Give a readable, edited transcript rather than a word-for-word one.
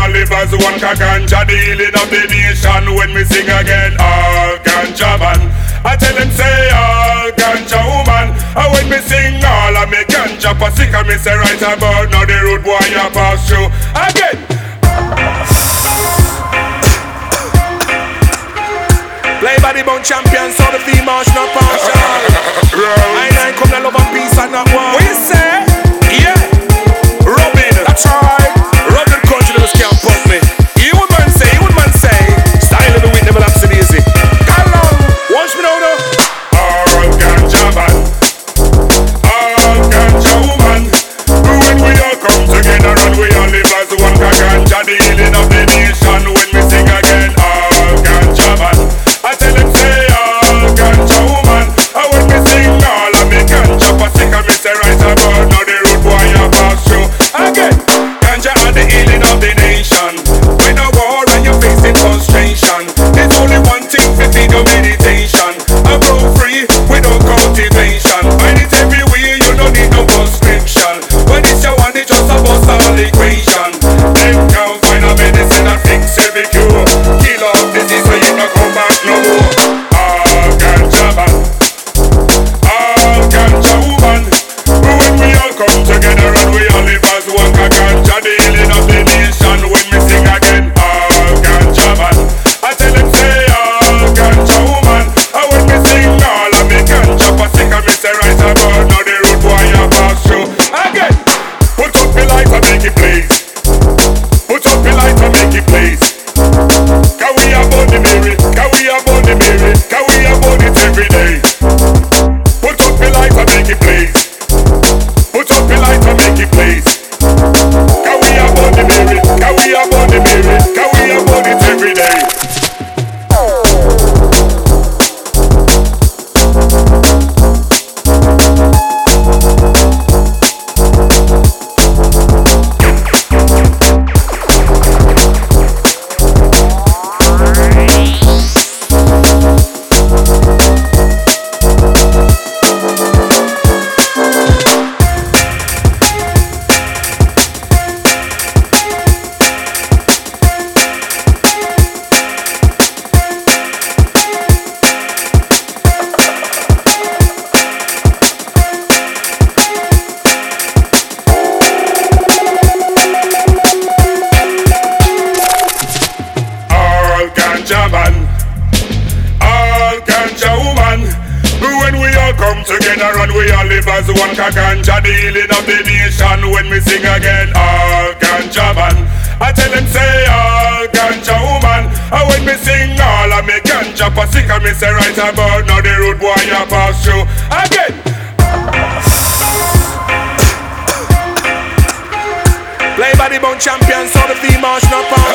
all live as one. Ganja, the healing of the nation. When we sing again, all ganja man. I tell them say all ganja woman. And when me sing all I make ganja sick and me say right about now the road boy you pass through again. Play by the bone champion, so the female not partial. I come to love and peace and not war. What you say? Yeah. Robin, that's right. Robin country never can't pump me. You would man say, style of the wind never laps it easy. Come on, watch me now though. All ganja man, all ganja woman. When we all come together and we all live as one. Ganja, the healing of the nation. When we sing again, all ganja man. I tell them say all ganja woman. And when we sing all I make ganja sick and me say right about now the road boy you pass through again. Ganja are the healing of the nation. When a war and you're facing frustration, there's only one thing to feed your meditation. I grow free without cultivation. Find it everywhere, you don't need no prescription. When it's your one, it's just a bust all equation. Them can't find a medicine that fix every cure. Kill off disease so you don't come back no more. All ganja man, all ganja woman. When we all come together and we all live as one. Ganja, the healing of the nation. When we sing again, all ganja man. I tell them say all ganja woman. And when we sing all I make ganja sick and me say right about now the road boy you pass through again. Put up the light and make it blaze. Put up the light and make it blaze. Can we about the Mary? Can we about the Mary? Can we about it every day? Put up the light and make it blaze. Put up the light and make it blaze. Can we about the Mary? Can we about the Mary? Can we about it every day? As one. Ganja, the healing of the nation. When we sing again, all ganja man. I tell them say all ganja woman. And when we sing all I make ganja sick and me say right about now the road boy you pass through again. Play by the bone champion, so the female not